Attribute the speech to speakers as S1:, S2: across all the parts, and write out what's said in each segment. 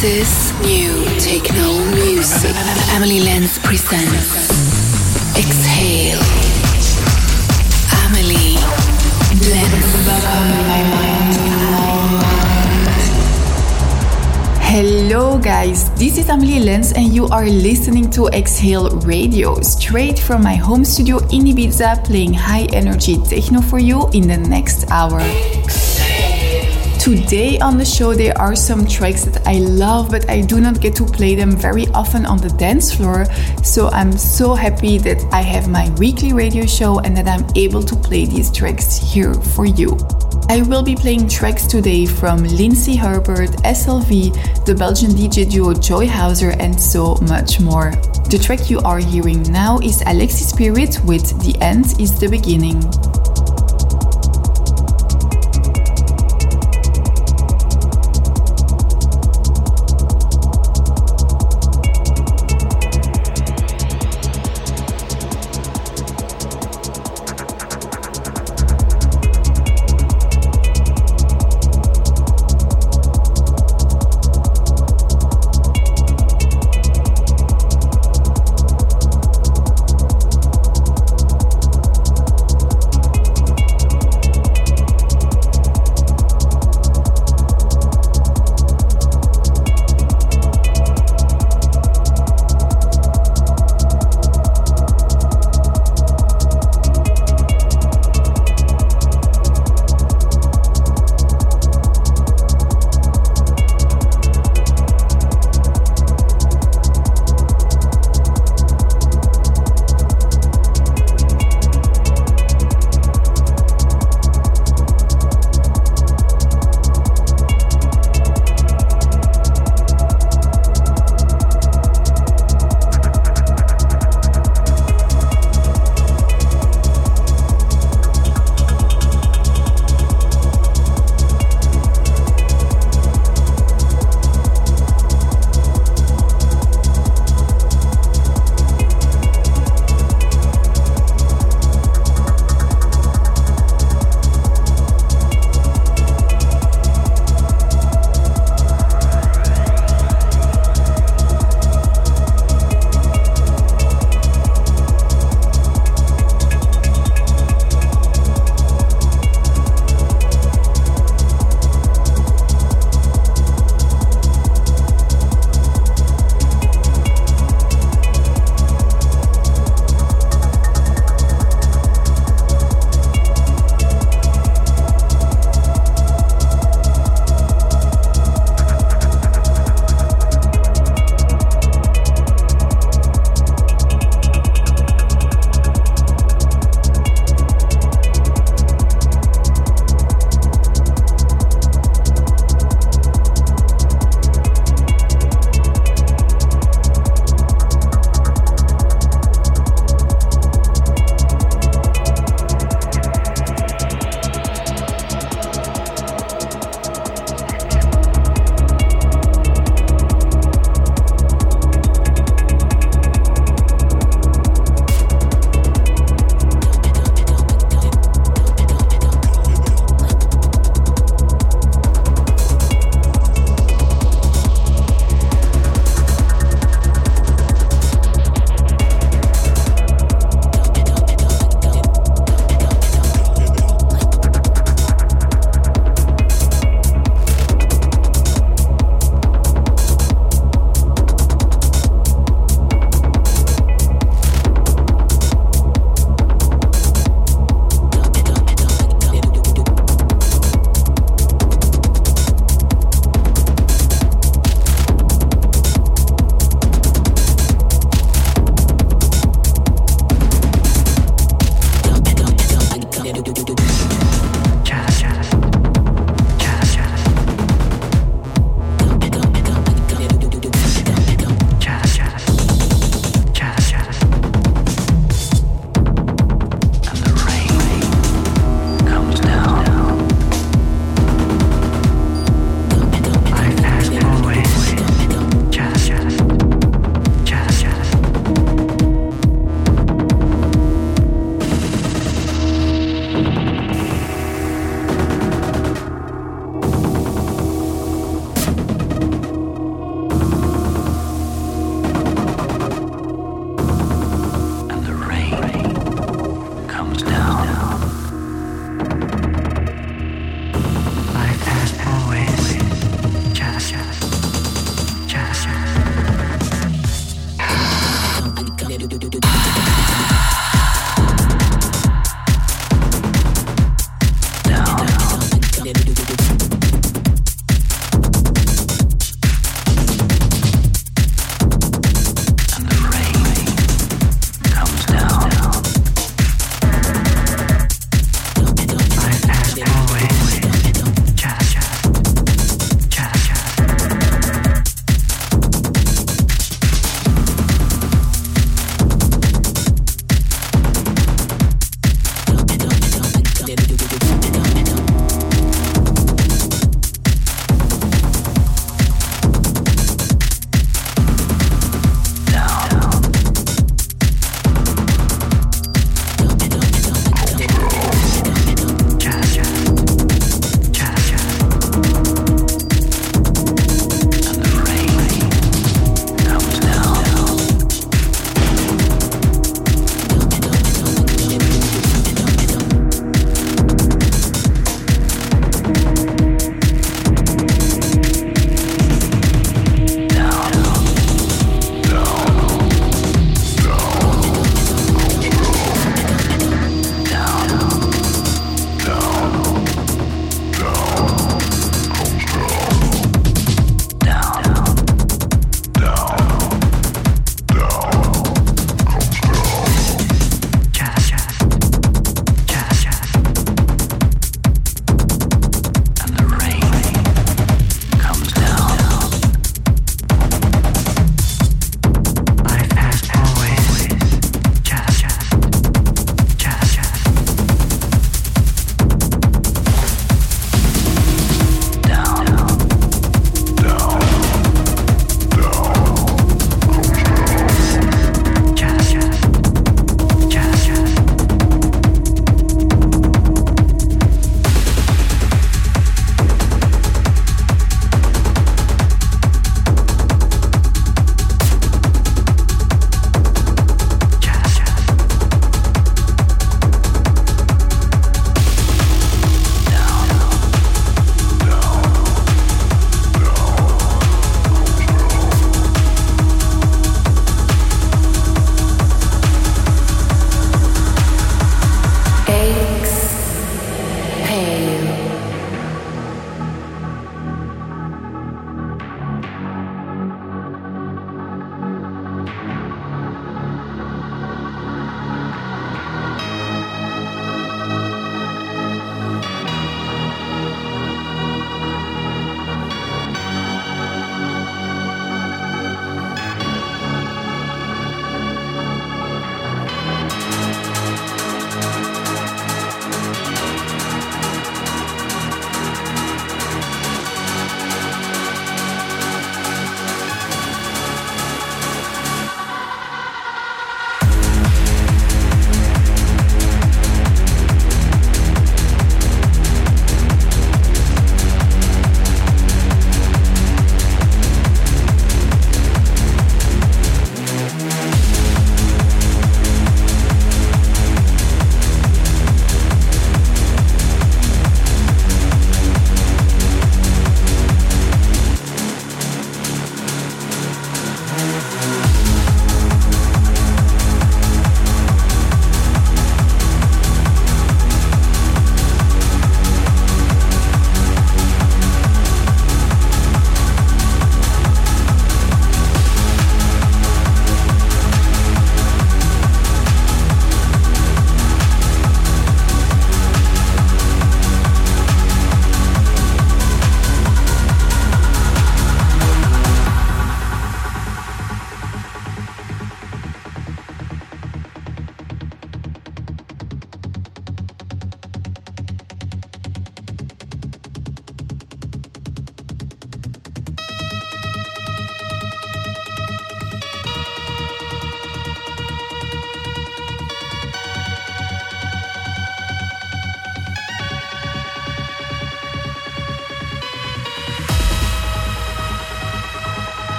S1: This is new techno music. Emily Lenz presents Exhale. Emily Lenz.
S2: Hello guys, this is Emily Lenz and you are listening to Exhale Radio, straight from my home studio in Ibiza, playing high energy techno for you in the next hour. Today on the show there are some tracks that I love, but I do not get to play them very often on the dance floor, so I'm so happy that I have my weekly radio show and that I'm able to play these tracks here for you. I will be playing tracks today from Lindsay Herbert, SLV, the Belgian DJ duo Joy Hauser, and so much more. The track you are hearing now is Alexis Spirit with The End is the Beginning.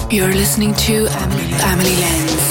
S1: You're listening to Amelie Lenz.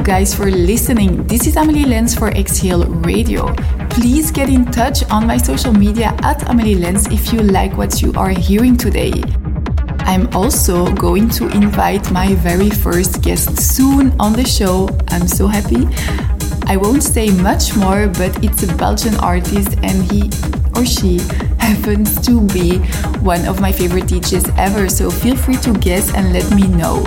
S2: guys for listening. This is Amelie Lens for Exhale Radio. Please get in touch on my social media at Amelie Lens if you like what you are hearing today. I'm also going to invite my very first guest soon on the show. I'm so happy. I won't say much more, but it's a Belgian artist and he or she happens to be one of my favorite DJs ever, so feel free to guess and let me know.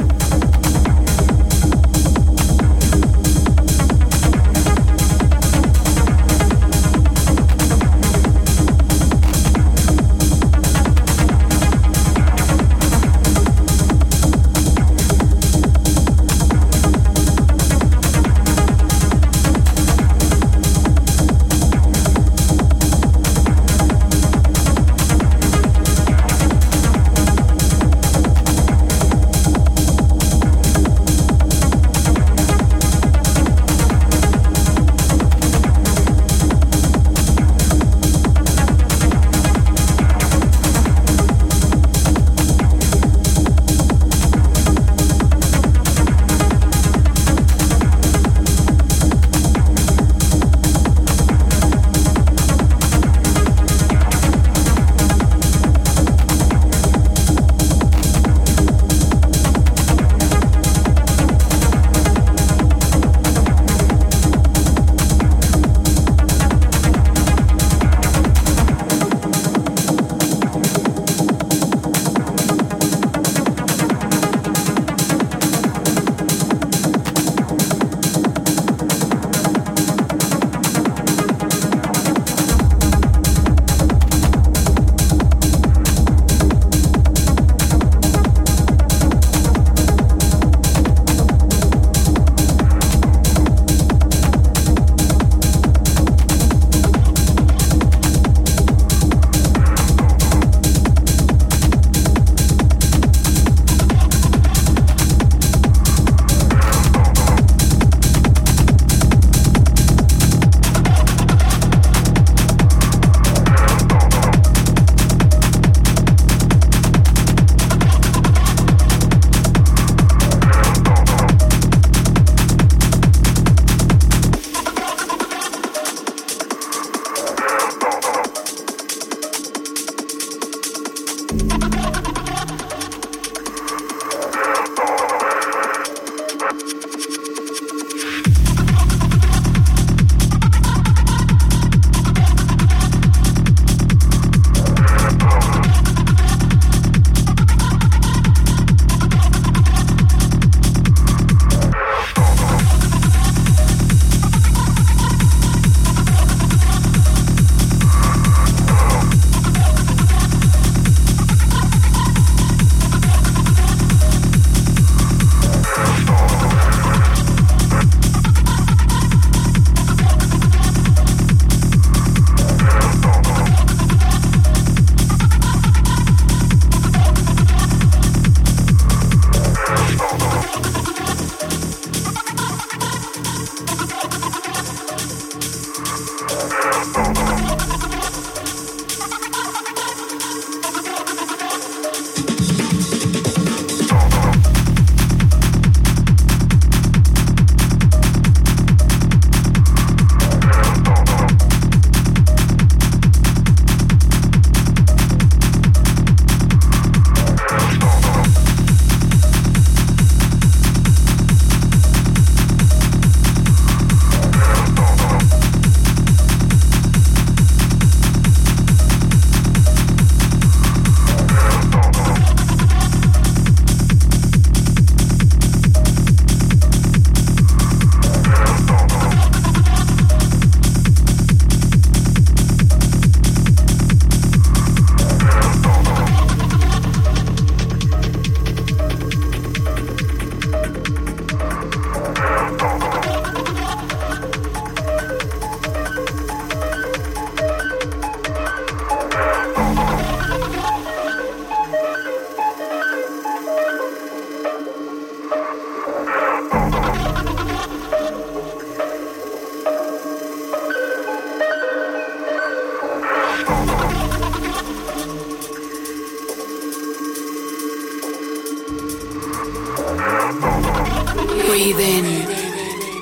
S1: Breathe in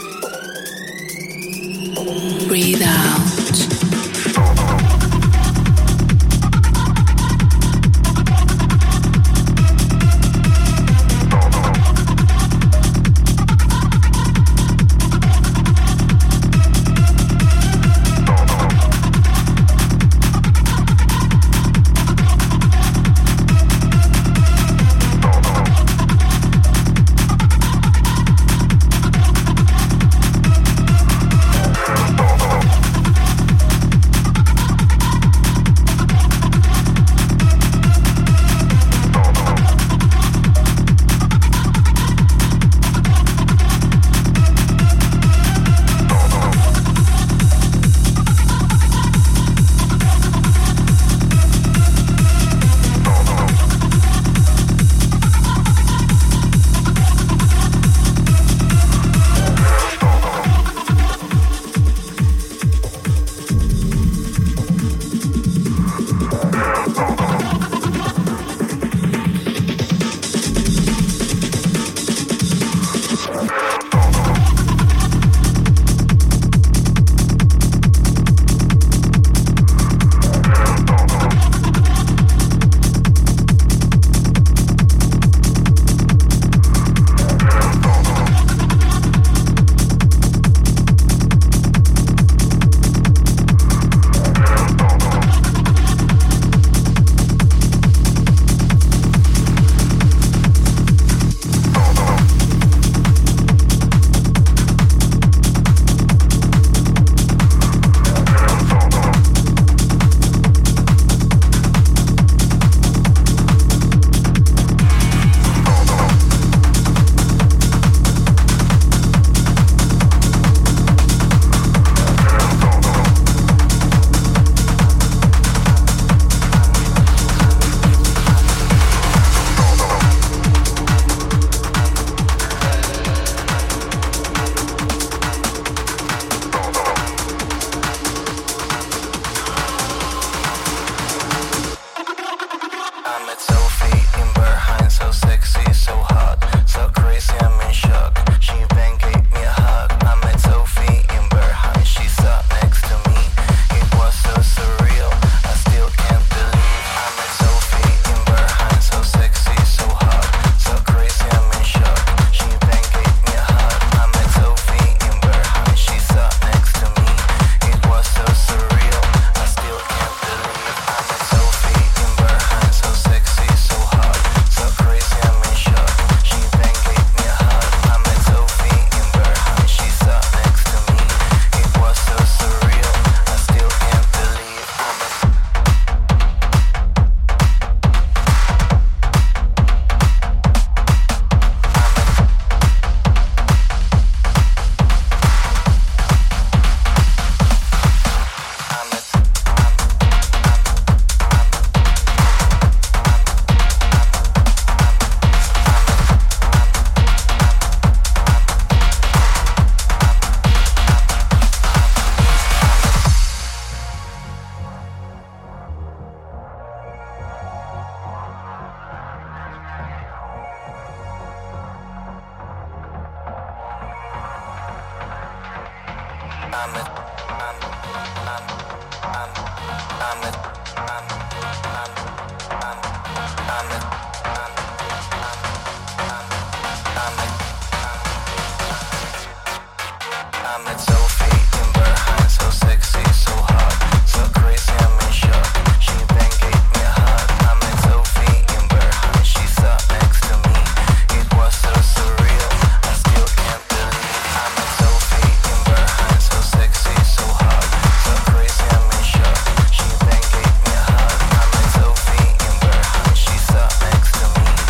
S3: Next to me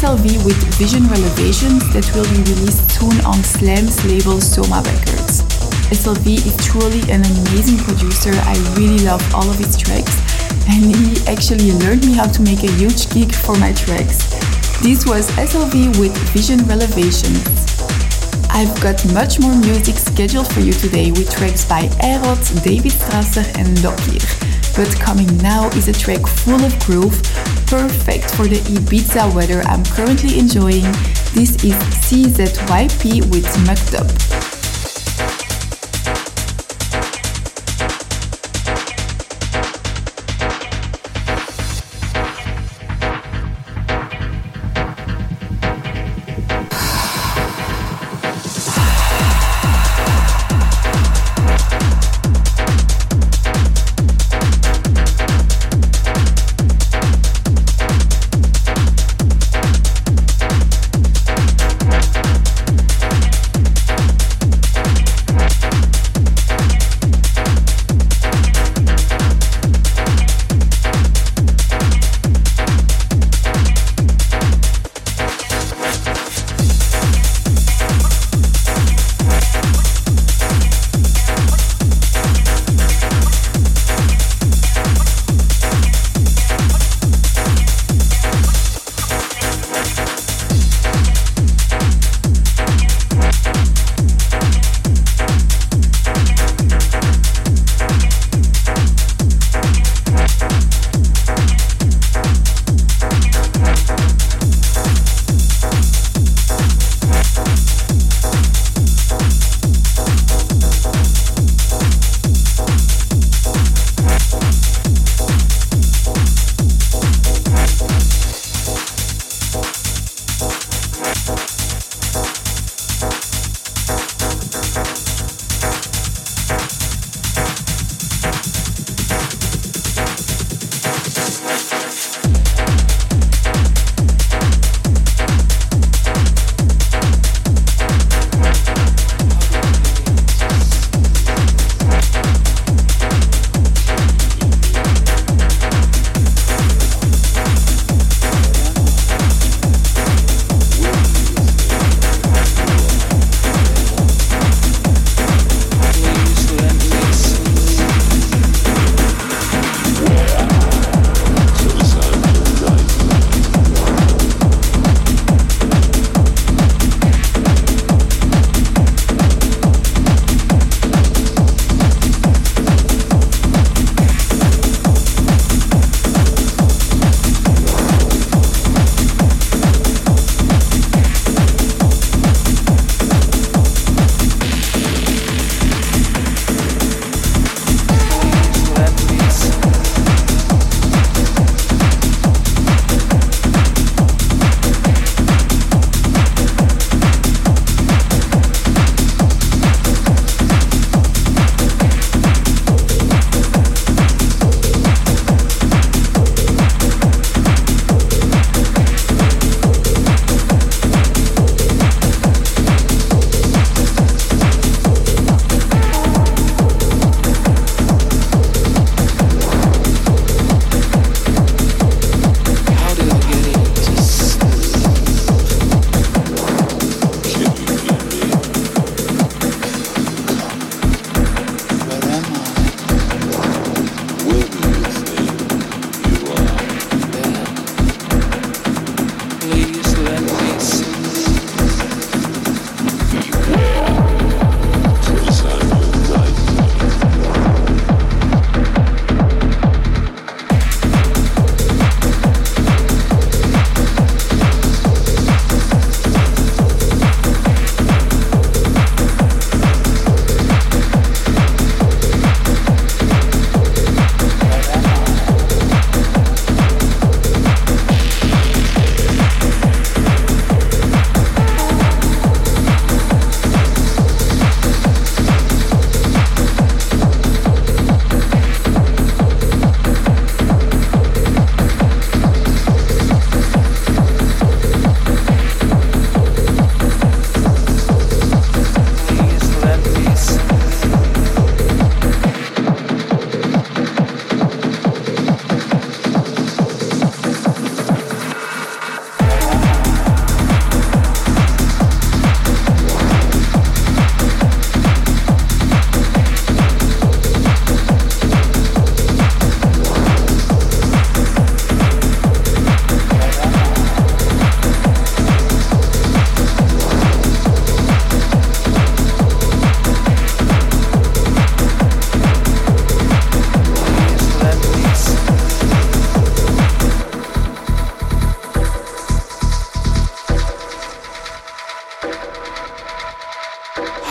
S2: SLV with Vision Relevations that will be released soon on Slam's label Soma Records. SLV is truly an amazing producer. I really love all of his tracks, and he actually learned me how to make a huge gig for my tracks. This was SLV with Vision Relevations. I've got much more music scheduled for you today with tracks by Erod, David Strasser and Dokir. But coming now is a track full of groove, perfect for the Ibiza weather I'm currently enjoying. This is CZYP with Mucked Up.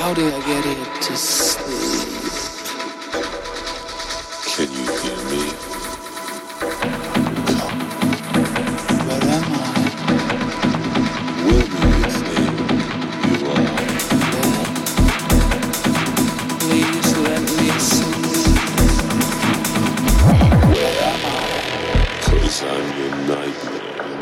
S1: How did I get here to sleep?
S3: Can you hear me?
S1: Come. Where am I?
S3: Where do you think you are?
S1: Where? Please let me sleep. Where am I?
S3: 'Cause I'm your nightmare.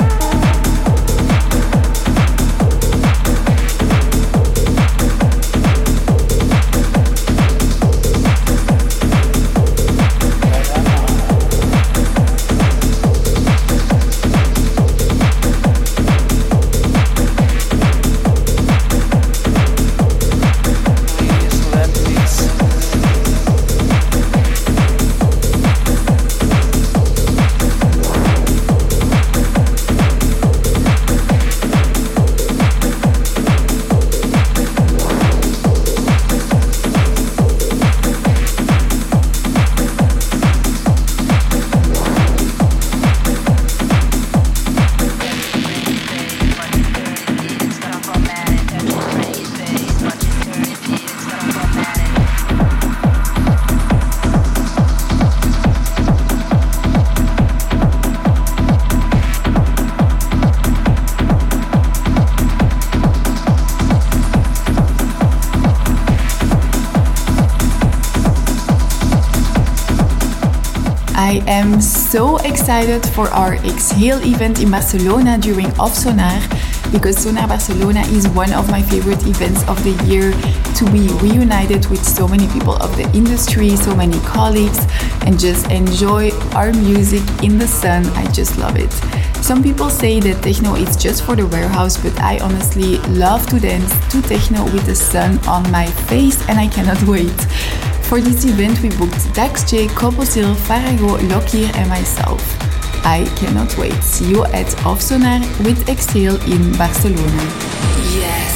S2: I am so excited for our Exhale event in Barcelona during Off Sonar, because Sonar Barcelona is one of my favorite events of the year, to be reunited with so many people of the industry, so many colleagues, and just enjoy our music in the sun. I just love it. Some people say that techno is just for the warehouse, but I honestly love to dance to techno with the sun on my face, and I cannot wait. For this event, we booked Dax J, Koposil, Farago, Lockyer, and myself. I cannot wait. See you at Off Sonar with Exhale in Barcelona.
S1: Yes.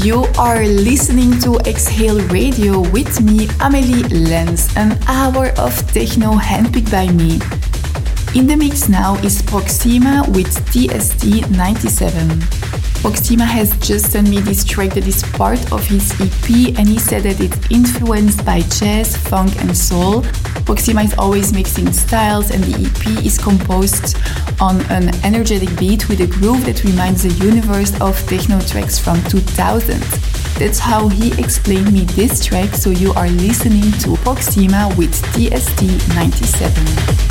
S2: You are listening to Exhale Radio with me, Amélie Lens, an hour of techno handpicked by me. In the mix now is Proxima with TST 97. Proxima has just sent me this track that is part of his EP, and he said that it's influenced by jazz, funk and soul. Proxima is always mixing styles, and the EP is composed on an energetic beat with a groove that reminds the universe of techno tracks from 2000. That's how he explained me this track, so you are listening to Proxima with TST 97.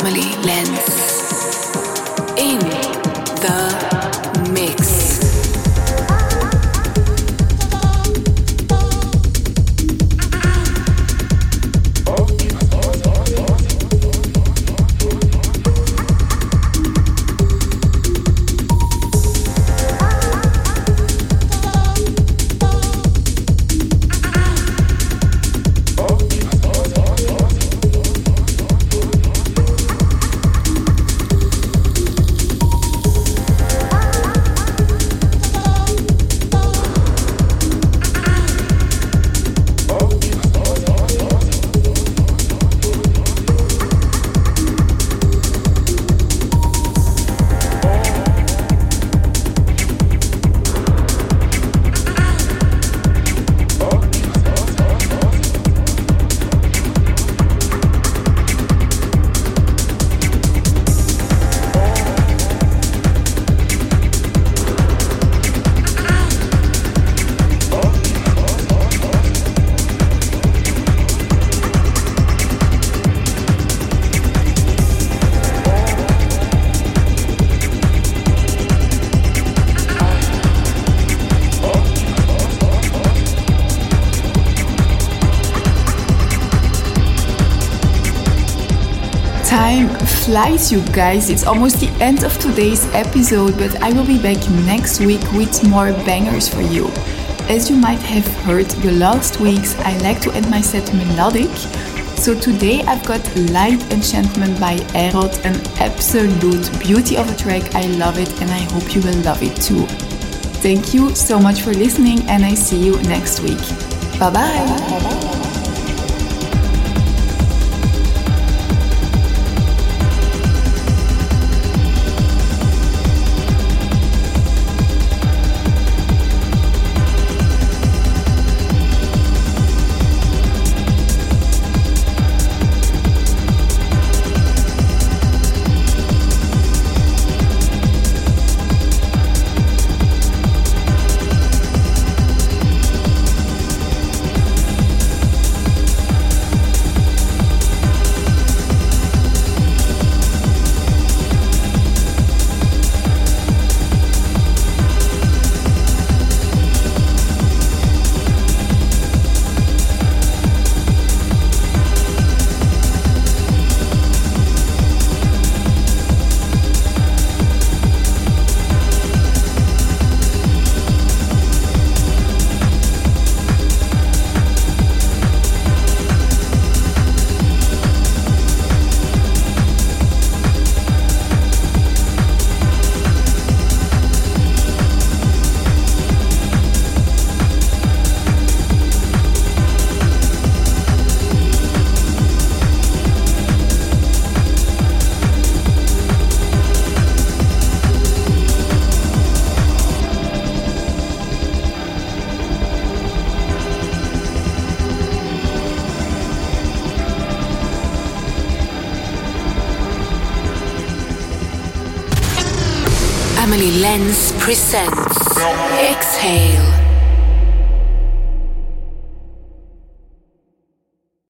S1: Amelie Lenz in the mix.
S2: Time flies, you guys. It's almost the end of today's episode, but I will be back next week with more bangers for you. As you might have heard the last weeks, I like to end my set melodic. So today I've got Light Enchantment by Erod, an absolute beauty of a track. I love it and I hope you will love it too. Thank you so much for listening and I see you next week. Bye bye.
S1: Amelie Lenz presents Exhale.